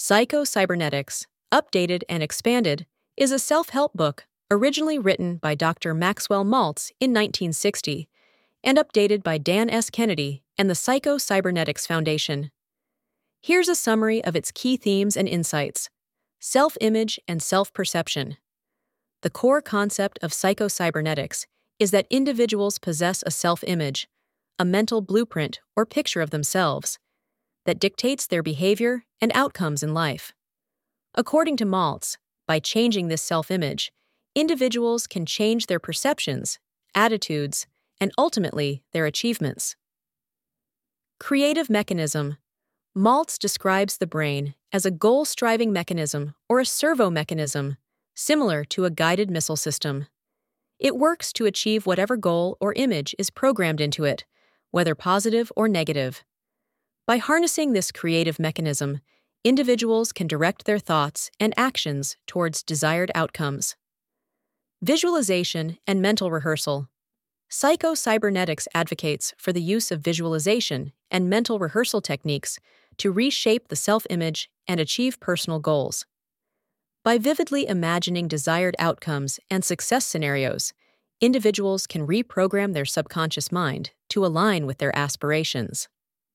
Psycho-Cybernetics, Updated and Expanded, is a self-help book originally written by Dr. Maxwell Maltz in 1960 and updated by Dan S. Kennedy and the Psycho-Cybernetics Foundation. Here's a summary of its key themes and insights. Self-image and self-perception. The core concept of psycho-cybernetics is that individuals possess a self-image, a mental blueprint or picture of themselves, that dictates their behavior and outcomes in life. According to Maltz, by changing this self-image, individuals can change their perceptions, attitudes, and ultimately their achievements. Creative mechanism. Maltz describes the brain as a goal-striving mechanism or a servo mechanism, similar to a guided missile system. It works to achieve whatever goal or image is programmed into it, whether positive or negative. By harnessing this creative mechanism, individuals can direct their thoughts and actions towards desired outcomes. Visualization and mental rehearsal. Psycho-cybernetics advocates for the use of visualization and mental rehearsal techniques to reshape the self-image and achieve personal goals. By vividly imagining desired outcomes and success scenarios, individuals can reprogram their subconscious mind to align with their aspirations.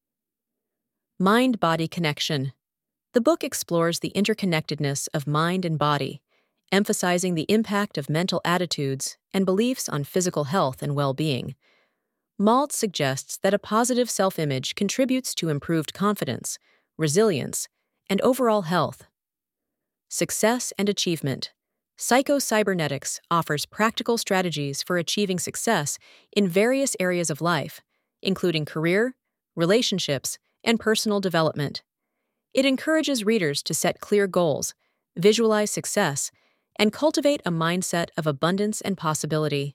Mind-body connection. The book explores the interconnectedness of mind and body, emphasizing the impact of mental attitudes and beliefs on physical health and well-being. Maltz suggests that a positive self-image contributes to improved confidence, resilience, and overall health. Success and achievement. Psycho-cybernetics offers practical strategies for achieving success in various areas of life, including career, relationships, and personal development. It encourages readers to set clear goals, visualize success, and cultivate a mindset of abundance and possibility.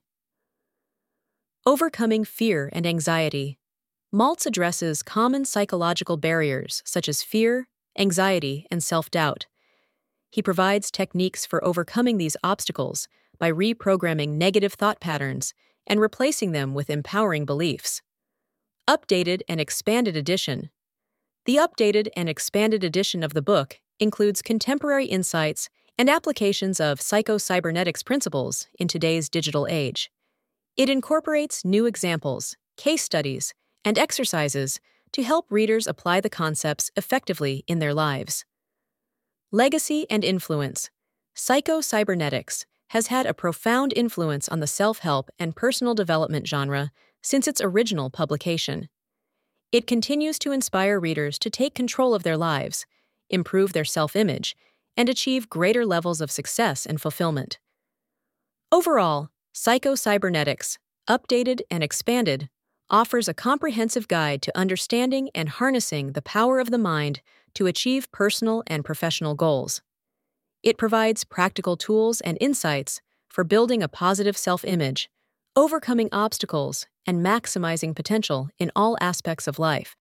Overcoming fear and anxiety. Maltz addresses common psychological barriers such as fear, anxiety, and self-doubt. He provides techniques for overcoming these obstacles by reprogramming negative thought patterns and replacing them with empowering beliefs. Updated and Expanded Edition. The updated and expanded edition of the book includes contemporary insights and applications of psycho-cybernetics principles in today's digital age. It incorporates new examples, case studies, and exercises to help readers apply the concepts effectively in their lives. Legacy and influence. Psycho-cybernetics has had a profound influence on the self-help and personal development genre since its original publication. It continues to inspire readers to take control of their lives, improve their self-image, and achieve greater levels of success and fulfillment. Overall, Psycho-Cybernetics, Updated and Expanded, offers a comprehensive guide to understanding and harnessing the power of the mind to achieve personal and professional goals. It provides practical tools and insights for building a positive self-image, overcoming obstacles, and maximizing potential in all aspects of life.